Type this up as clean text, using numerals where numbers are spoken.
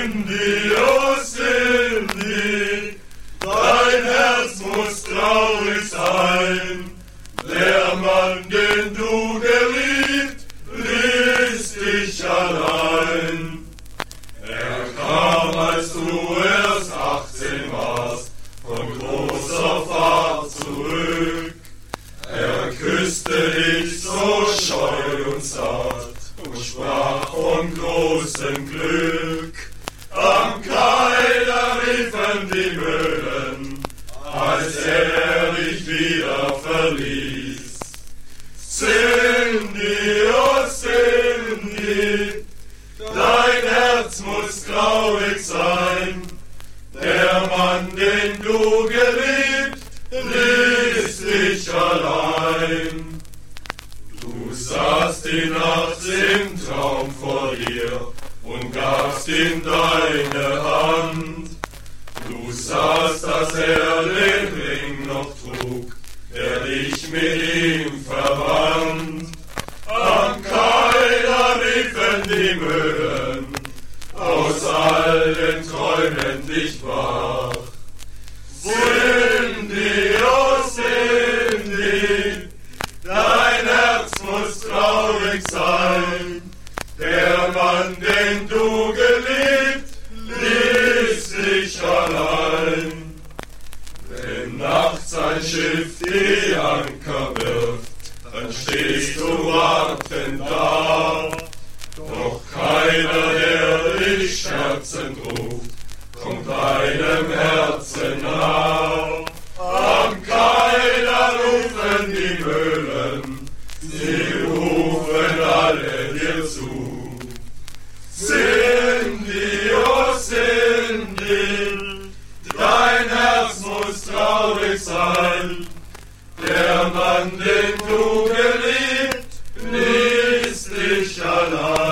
Cindy, oh Cindy, dein Herz muss traurig sein. Der Mann, den du geliebt, ließ dich allein. Er kam, als du erst 18 warst, von großer Fahrt zurück. Er küsste dich so scheu und zart und sprach von großem Glück. Am Kai, da riefen die Mühlen, als er dich wieder verließ. Cindy, oh Cindy, dein Herz muss traurig sein. Der Mann, den du geliebt, ließ dich allein. Du sahst die Nacht im Traum vor dir und gabst ihm deine Hand. Du sahst, dass er den Ring noch trug, der dich mit ihm verband. Am Kai, da riefen die Möwen, aus allen Träumen dich wach. Cindy, oh Cindy, dein Herz muss traurig sein. Der Mann, den du geliebt, ließ dich allein. Wenn nachts ein Schiff die Anker wirft, dann stehst du wartend da. Doch keiner, der dich scherzend ruft, kommt deinem Herzen nah. Am Kai, da rufen die Mühlen, sie rufen alle dir zu. Cindy, oh Cindy, dein Herz muss traurig sein. Der Mann, den du geliebt, ließ dich allein.